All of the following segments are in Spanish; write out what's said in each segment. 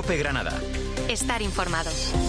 COPE Granada. Estar informado.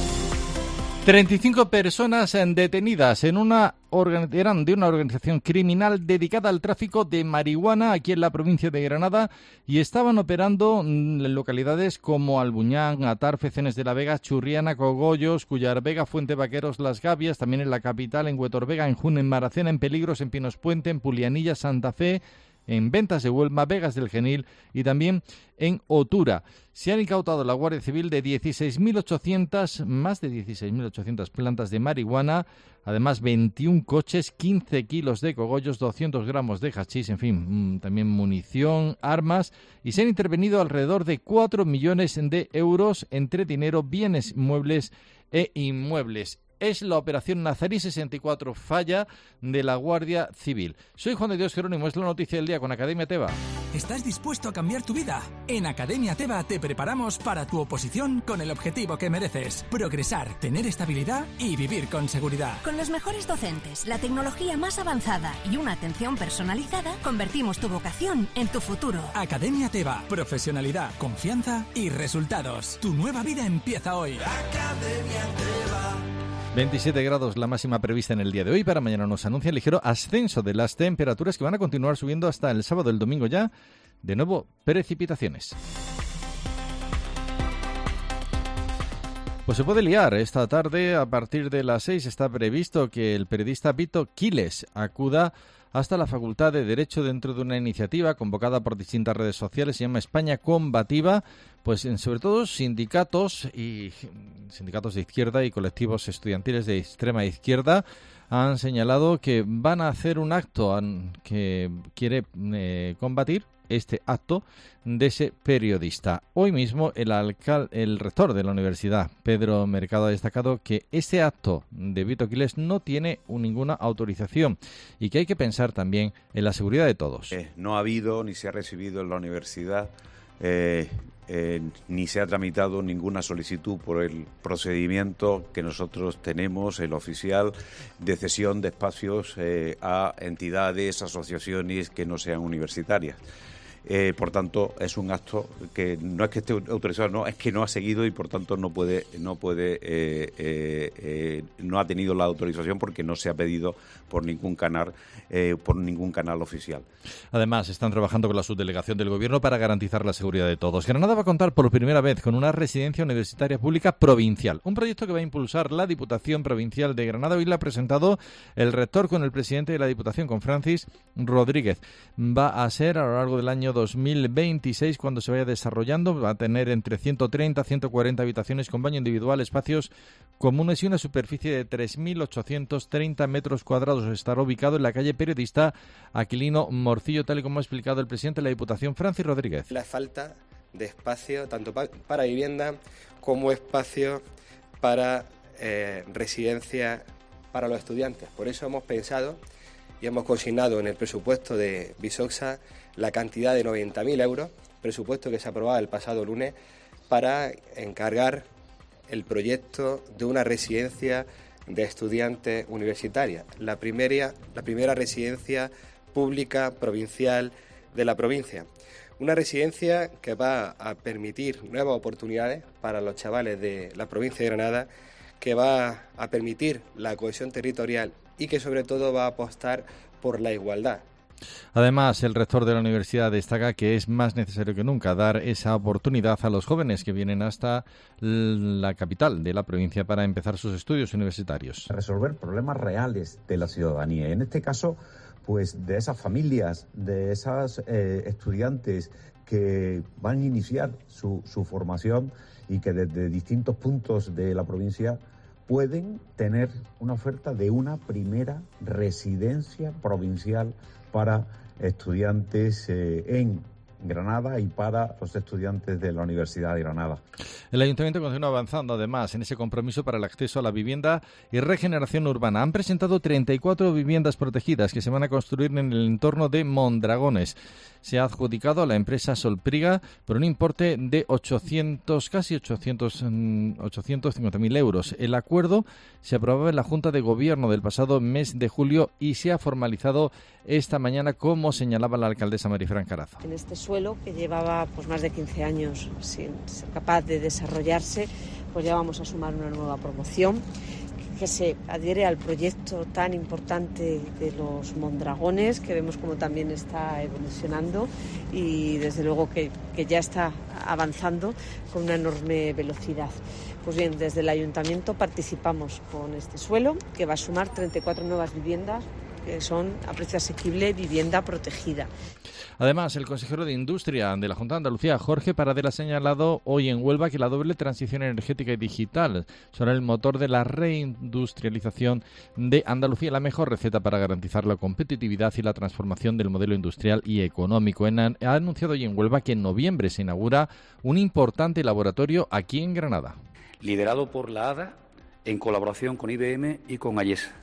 35 personas detenidas eran de una organización criminal dedicada al tráfico de marihuana aquí en la provincia de Granada y estaban operando en localidades como Albuñán, Atarfe, Cenes de la Vega, Churriana, Cogollos, Cullar Vega, Fuente Vaqueros, Las Gavias, también en la capital, en Huetor Vega, en Jun, en Maracena, en Peligros, en Pinos Puente, en Pulianilla, Santa Fe, en Ventas de Huelma, Vegas del Genil y también en Otura. Se han incautado la Guardia Civil de más de 16.800 plantas de marihuana, además 21 coches, 15 kilos de cogollos, 200 gramos de hachís, en fin, también munición, armas, y se han intervenido alrededor de 4 millones de euros entre dinero, bienes muebles e inmuebles. Es la operación Nazarí 64 Falla de la Guardia Civil. Soy Juan de Dios Jerónimo, es la noticia del día con Academia Teba. ¿Estás dispuesto a cambiar tu vida? En Academia Teba te preparamos para tu oposición con el objetivo que mereces: progresar, tener estabilidad y vivir con seguridad. Con los mejores docentes, la tecnología más avanzada y una atención personalizada, convertimos tu vocación en tu futuro. Academia Teba, profesionalidad, confianza y resultados. Tu nueva vida empieza hoy. Academia Teba. 27 grados la máxima prevista en el día de hoy. Para mañana nos anuncia el ligero ascenso de las temperaturas que van a continuar subiendo hasta el sábado y el domingo ya. De nuevo, precipitaciones. Pues se puede liar. Esta tarde, a partir de las 6, está previsto que el periodista Vito Quiles acuda hasta la Facultad de Derecho dentro de una iniciativa convocada por distintas redes sociales. Se llama España Combativa, pues sobre todo sindicatos de izquierda y colectivos estudiantiles de extrema izquierda han señalado que van a hacer un acto que quiere combatir este acto de ese periodista. Hoy mismo el rector de la universidad, Pedro Mercado, ha destacado que ese acto de Vito Quiles no tiene ninguna autorización y que hay que pensar también en la seguridad de todos. No ha habido ni se ha recibido en la universidad ni se ha tramitado ninguna solicitud por el procedimiento que nosotros tenemos, el oficial, de cesión de espacios a entidades, asociaciones que no sean universitarias. Por tanto, es un acto que no es que esté autorizado, no, es que no ha seguido y por tanto no ha tenido la autorización porque no se ha pedido por ningún canal oficial. Además, están trabajando con la subdelegación del Gobierno para garantizar la seguridad de todos. Granada va a contar por primera vez con una residencia universitaria pública provincial, un proyecto que va a impulsar la Diputación Provincial de Granada. Hoy la ha presentado el rector con el presidente de la Diputación, con Francis Rodríguez. Va a ser a lo largo del año 2026 cuando se vaya desarrollando. Va a tener entre 130 y 140 habitaciones con baño individual, espacios comunes y una superficie de 3.830 metros cuadrados. Estará ubicado en la calle Periodista Aquilino Morcillo, tal y como ha explicado el presidente de la Diputación, Francis Rodríguez. La falta de espacio tanto para vivienda como espacio para residencia para los estudiantes. Por eso hemos pensado y hemos consignado en el presupuesto de Bisoxa la cantidad de 90.000 euros, presupuesto que se aprobaba el pasado lunes, para encargar el proyecto de una residencia de estudiantes universitarias, la primera residencia pública provincial de la provincia. Una residencia que va a permitir nuevas oportunidades para los chavales de la provincia de Granada, que va a permitir la cohesión territorial y que sobre todo va a apostar por la igualdad. Además, el rector de la universidad destaca que es más necesario que nunca dar esa oportunidad a los jóvenes que vienen hasta la capital de la provincia para empezar sus estudios universitarios. Resolver problemas reales de la ciudadanía. En este caso, pues de esas familias, de esas estudiantes que van a iniciar su formación y que desde distintos puntos de la provincia pueden tener una oferta de una primera residencia provincial para estudiantes en Granada y para los estudiantes de la Universidad de Granada. El Ayuntamiento continúa avanzando además en ese compromiso para el acceso a la vivienda y regeneración urbana. Han presentado 34 viviendas protegidas que se van a construir en el entorno de Mondragones. Se ha adjudicado a la empresa Solpriga por un importe de 850.000 euros. El acuerdo se aprobaba en la Junta de Gobierno del pasado mes de julio y se ha formalizado esta mañana, como señalaba la alcaldesa Marifran Carazo. En este suelo suelo que llevaba pues más de 15 años sin ser capaz de desarrollarse, pues ya vamos a sumar una nueva promoción que se adhiere al proyecto tan importante de los Mondragones, que vemos como también está evolucionando y desde luego que ya está avanzando con una enorme velocidad. Pues bien, desde el Ayuntamiento participamos con este suelo, que va a sumar 34 nuevas viviendas que son a precio asequible, vivienda protegida. Además, el consejero de Industria de la Junta de Andalucía, Jorge Paradela, ha señalado hoy en Huelva que la doble transición energética y digital será el motor de la reindustrialización de Andalucía, la mejor receta para garantizar la competitividad y la transformación del modelo industrial y económico. Ha anunciado hoy en Huelva que en noviembre se inaugura un importante laboratorio aquí en Granada. Liderado por la ADA, en colaboración con IBM y con AYES.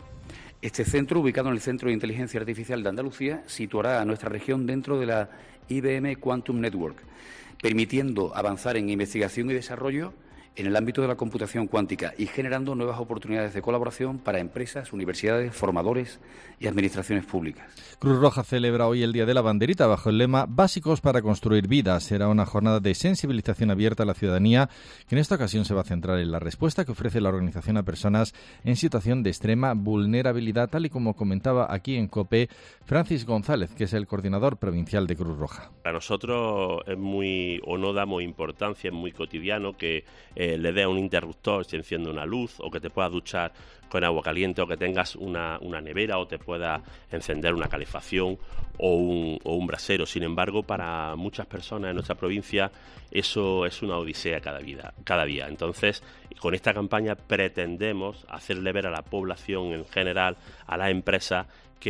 Este centro, ubicado en el Centro de Inteligencia Artificial de Andalucía, situará a nuestra región dentro de la IBM Quantum Network, permitiendo avanzar en investigación y desarrollo en el ámbito de la computación cuántica y generando nuevas oportunidades de colaboración para empresas, universidades, formadores y administraciones públicas. Cruz Roja celebra hoy el Día de la Banderita bajo el lema Básicos para construir vidas. Será una jornada de sensibilización abierta a la ciudadanía que en esta ocasión se va a centrar en la respuesta que ofrece la organización a personas en situación de extrema vulnerabilidad, tal y como comentaba aquí en COPE Francis González, que es el coordinador provincial de Cruz Roja. Para nosotros es no damos importancia, es muy cotidiano que le dé a un interruptor, se enciende una luz, o que te puedas duchar con agua caliente, o que tengas una nevera, o te pueda encender una calefacción o un brasero. Sin embargo, para muchas personas en nuestra provincia eso es una odisea cada día. Entonces, con esta campaña pretendemos hacerle ver a la población en general, a las empresas,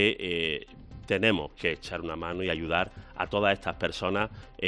que tenemos que echar una mano y ayudar a todas estas personas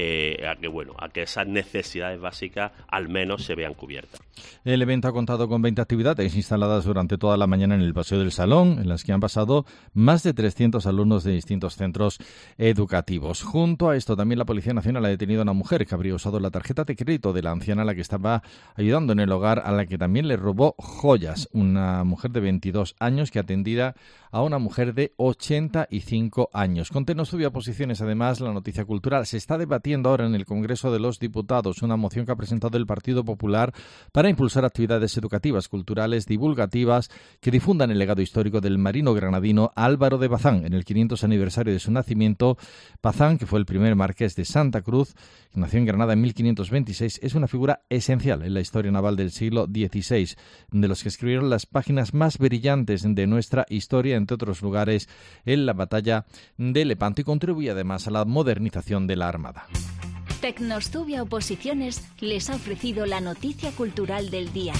a que esas necesidades básicas al menos se vean cubiertas. El evento ha contado con 20 actividades instaladas durante toda la mañana en el Paseo del Salón, en las que han pasado más de 300 alumnos de distintos centros educativos. Junto a esto, también la Policía Nacional ha detenido a una mujer que habría usado la tarjeta de crédito de la anciana a la que estaba ayudando en el hogar, a la que también le robó joyas. Una mujer de 22 años que atendía a una mujer de 85 años. Conte no subía posiciones, además, la noticia cultural. Se está debatiendo ahora en el Congreso de los Diputados una moción que ha presentado el Partido Popular para impulsar actividades educativas, culturales, divulgativas, que difundan el legado histórico del marino granadino Álvaro de Bazán. En el 500 aniversario de su nacimiento, Bazán, que fue el primer marqués de Santa Cruz, que nació en Granada en 1526, es una figura esencial en la historia naval del siglo XVI, de los que escribieron las páginas más brillantes de nuestra historia, entre otros lugares, en la batalla de Lepanto, y contribuye además a la modernización de la Armada. Tecnostubia Oposiciones les ha ofrecido la noticia cultural del día.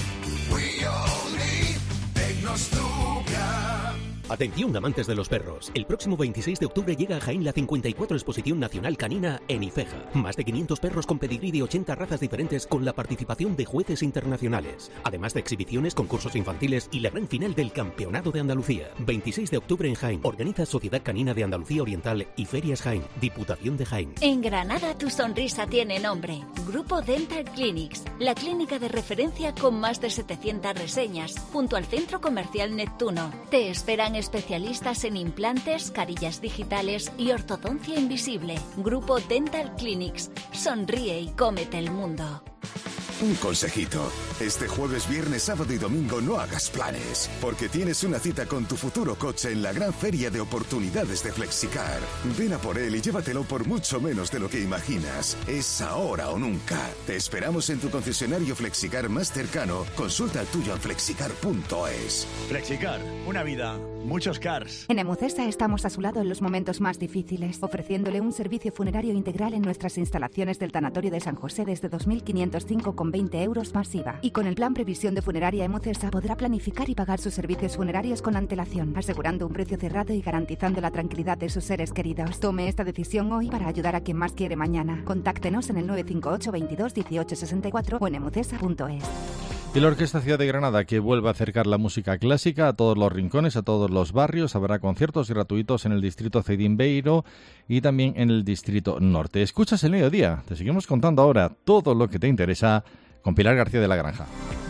Atención, amantes de los perros. El próximo 26 de octubre llega a Jaén la 54 Exposición Nacional Canina en Ifeja. Más de 500 perros con pedigrí de 80 razas diferentes, con la participación de jueces internacionales. Además de exhibiciones, concursos infantiles y la gran final del Campeonato de Andalucía. 26 de octubre en Jaén. Organiza Sociedad Canina de Andalucía Oriental y Ferias Jaén. Diputación de Jaén. En Granada tu sonrisa tiene nombre. Grupo Dental Clinics. La clínica de referencia con más de 700 reseñas. Junto al Centro Comercial Neptuno. Te esperan especialistas en implantes, carillas digitales y ortodoncia invisible. Grupo Dental Clinics. Sonríe y cómete el mundo. Un consejito. Este jueves, viernes, sábado y domingo no hagas planes, porque tienes una cita con tu futuro coche en la gran feria de oportunidades de Flexicar. Ven a por él y llévatelo por mucho menos de lo que imaginas. Es ahora o nunca. Te esperamos en tu concesionario Flexicar más cercano. Consulta el tuyo en flexicar.es. Flexicar, una vida, muchos cars. En Emucesa estamos a su lado en los momentos más difíciles, ofreciéndole un servicio funerario integral en nuestras instalaciones del Tanatorio de San José desde 2.505,20 € más IVA. Y con el plan Previsión de Funeraria Emucesa podrá planificar y pagar sus servicios funerarios con antelación, asegurando un precio cerrado y garantizando la tranquilidad de sus seres queridos. Tome esta decisión hoy para ayudar a quien más quiere mañana. Contáctenos en el 958 22 18 64 o en emucesa.es. Y la Orquesta Ciudad de Granada, que vuelve a acercar la música clásica a todos los rincones, a todos los barrios. Habrá conciertos gratuitos en el distrito Cedimbeiro y también en el distrito norte. Escuchas El Mediodía. Te seguimos contando ahora todo lo que te interesa con Pilar García de la Granja.